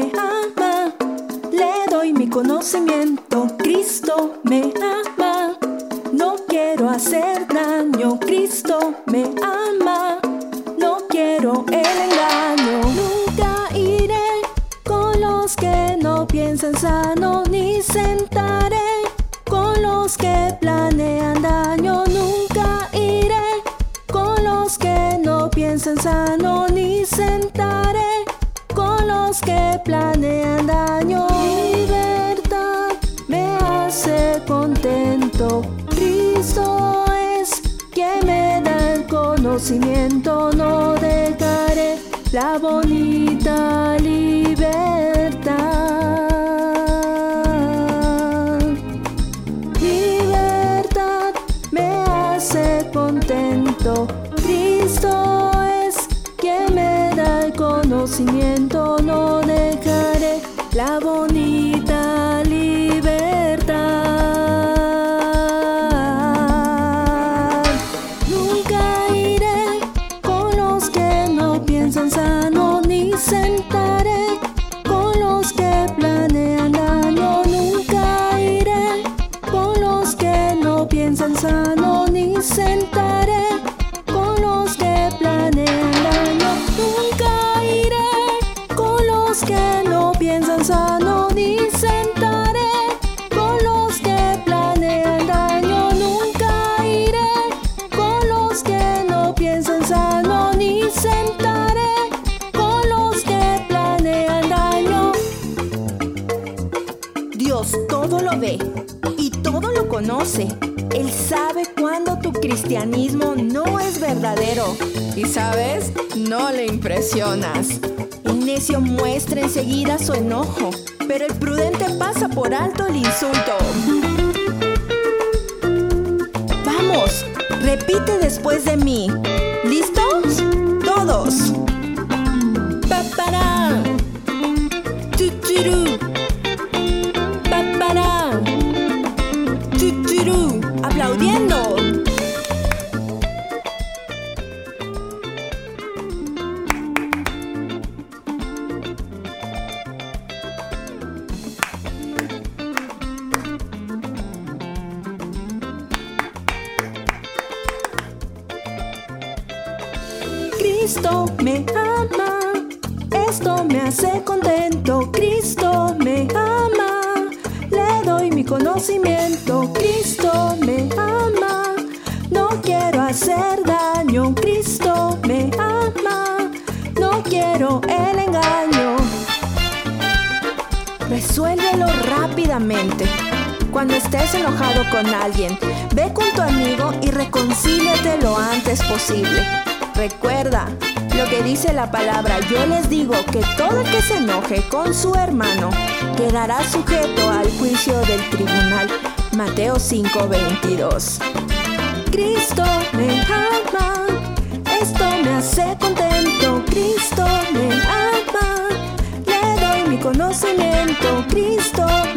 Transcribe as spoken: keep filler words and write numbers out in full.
me ama. Le doy mi conocimiento, Cristo me ama. No quiero hacer daño, Cristo me ama. No quiero el engaño. Nunca iré con los que no piensan sano, ni sentaré con los que planean daño. Nunca iré con los que no piensan sano, ni sentaré con los que planean daño. Libertad me hace contento, Cristo es quien me da el conocimiento. No dejaré la bonita libertad. Libertad me hace contento, Cristo es quien me da el conocimiento. No dejaré la bonita libertad. Nunca iré con los que no piensan sano, ni sentaré con los que planean daño. Nunca iré con los que no piensan sano, ni sentaré con los que planean daño. Nunca iré con los que no piensan sano, ni sentaré con los que planean daño. Nunca iré con los que no piensan sano, ni sentaré con los que planean daño. Dios todo lo ve y todo lo conoce. Él sabe cuando tu cristianismo no es verdadero. Y sabes, no le impresionas. El necio muestra enseguida su enojo, pero el prudente pasa por alto el insulto. Vamos, repite después de mí. ¿Listos? Todos. Papará. Chuchurú. Papará. Chuchurú. Aplaudiendo. Cristo me ama, esto me hace contento. Cristo me ama, le doy mi conocimiento. Cristo me ama, no quiero hacer daño. Cristo me ama, no quiero el engaño. Resuélvelo rápidamente. Cuando estés enojado con alguien, ve con tu amigo y reconcíliate lo antes posible. Recuerda lo que dice la palabra. Yo les digo que todo el que se enoje con su hermano quedará sujeto al juicio del tribunal. Mateo cinco veintidós. Cristo me ama, esto me hace contento. Cristo me ama, le doy mi conocimiento. Cristo